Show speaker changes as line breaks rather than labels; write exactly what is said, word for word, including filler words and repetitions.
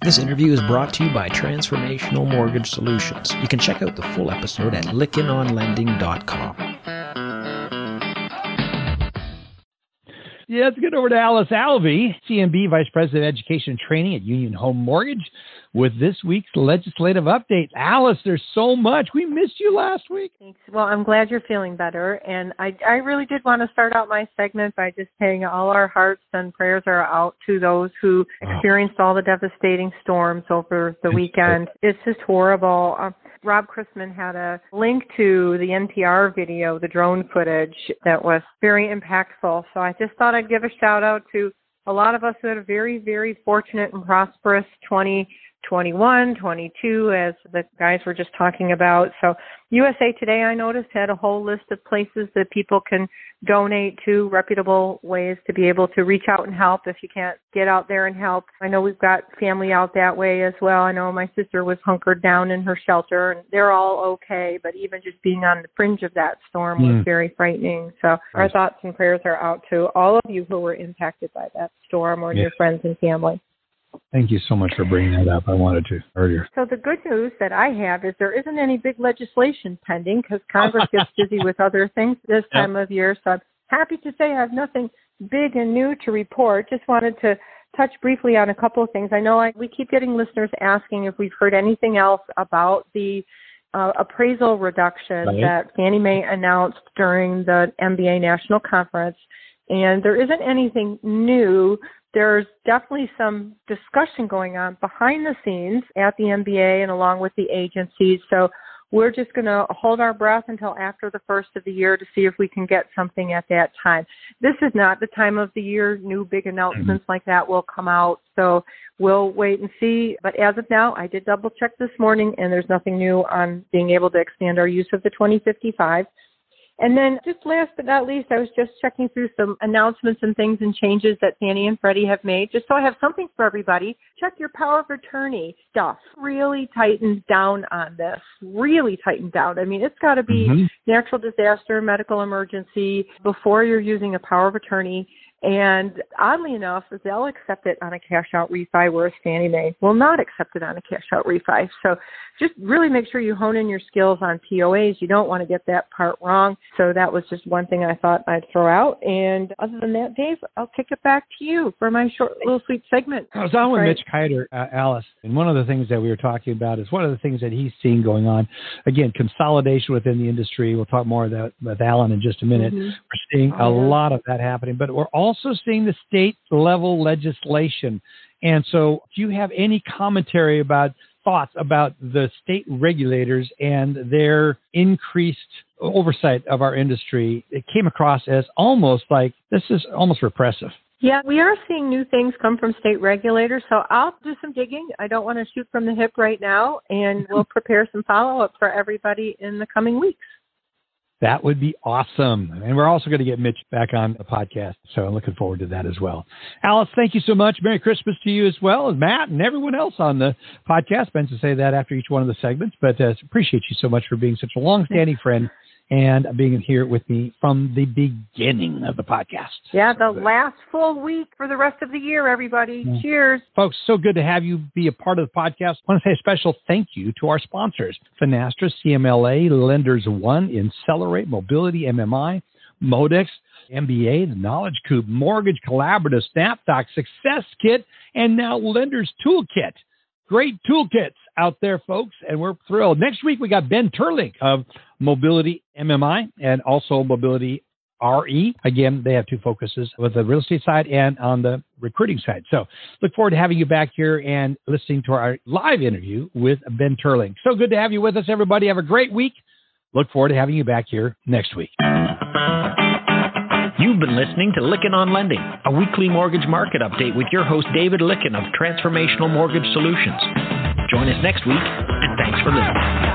This interview is brought to you by Transformational Mortgage Solutions. You can check out the full episode at lykken on lending dot com.
Yeah, let's get over to Alice Alvey, C M B Vice President of Education and Training at Union Home Mortgage, with this week's legislative update. Alice, there's so much. We missed you last week.
Thanks. Well, I'm glad you're feeling better. And I, I really did want to start out my segment by just saying all our hearts and prayers are out to those who experienced all the devastating storms over the weekend. It's just horrible. Um, Rob Chrisman had a link to the N P R video, the drone footage, that was very impactful. So I just thought I'd give a shout out to a lot of us who had a very, very fortunate and prosperous twenty twenty-one, twenty-two, as the guys were just talking about. So U S A Today, I noticed, had a whole list of places that people can donate to, reputable ways to be able to reach out and help if you can't get out there and help. I know we've got family out that way as well. I know my sister was hunkered down in her shelter, and they're all okay, but even just being on the fringe of that storm mm. was very frightening. So our thoughts and prayers are out to all of you who were impacted by that storm, or yeah. your friends and family.
Thank you so much for bringing that up. I wanted to earlier.
So the good news that I have is there isn't any big legislation pending because Congress gets busy with other things this time yep. of year. So I'm happy to say I have nothing big and new to report. Just wanted to touch briefly on a couple of things. I know I, we keep getting listeners asking if we've heard anything else about the uh, appraisal reduction right. that Fannie Mae announced during the M B A National Conference. And there isn't anything new. There's definitely some discussion going on behind the scenes at the M B A and along with the agencies. So we're just going to hold our breath until after the first of the year to see if we can get something at that time. This is not the time of the year. New big announcements mm-hmm. like that will come out. So we'll wait and see. But as of now, I did double check this morning, and there's nothing new on being able to expand our use of the twenty fifty-five. And then just last but not least, I was just checking through some announcements and things and changes that Fannie and Freddie have made, just so I have something for everybody. Check your power of attorney stuff. Really tightened down on this. Really tightened down. I mean, it's got to be mm-hmm. natural disaster, medical emergency before you're using a power of attorney. And oddly enough, they'll accept it on a cash-out refi, whereas Fannie Mae will not accept it on a cash-out refi. So just really make sure you hone in your skills on P O As. You don't want to get that part wrong. So that was just one thing I thought I'd throw out. And other than that, Dave, I'll kick it back to you for my short, little sweet segment.
I was on with right. Mitch Kiter, uh, Alice, and one of the things that we were talking about is one of the things that he's seeing going on. Again, consolidation within the industry. We'll talk more of that with Alan in just a minute. Mm-hmm. We're seeing oh, a yeah. lot of that happening, but we're also also seeing the state level legislation. And so do you have any commentary about thoughts about the state regulators and their increased oversight of our industry? It came across as almost like this is almost repressive.
Yeah, we are seeing new things come from state regulators, so I'll do some digging. I don't want to shoot from the hip right now, and we'll prepare some follow-up for everybody in the coming weeks.
That would be awesome. And we're also going to get Mitch back on the podcast. So I'm looking forward to that as well. Alice, thank you so much. Merry Christmas to you as well, and Matt and everyone else on the podcast. Ben to say that after each one of the segments, but uh, appreciate you so much for being such a long-standing friend and being here with me from the beginning of the podcast.
Yeah, the so last full week for the rest of the year, everybody. Yeah. Cheers.
Folks, so good to have you be a part of the podcast. I want to say a special thank you to our sponsors, Finastra, C M L A, Lenders One, Incelerate, Mobility, M M I, Modex, M B A, the Knowledge Cube, Mortgage Collaborative, SnapDoc, Success Kit, and now Lenders Toolkit. Great toolkits out there, folks, and we're thrilled. Next week, we got Ben Turlink of Mobility M M I and also Mobility R E. Again, they have two focuses with the real estate side and on the recruiting side. So look forward to having you back here and listening to our live interview with Ben Turlink. So good to have you with us, everybody. Have a great week. Look forward to having you back here next week.
You've been listening to Lykken on Lending, a weekly mortgage market update with your host, David Lykken of Transformational Mortgage Solutions. Join us next week, and thanks for listening.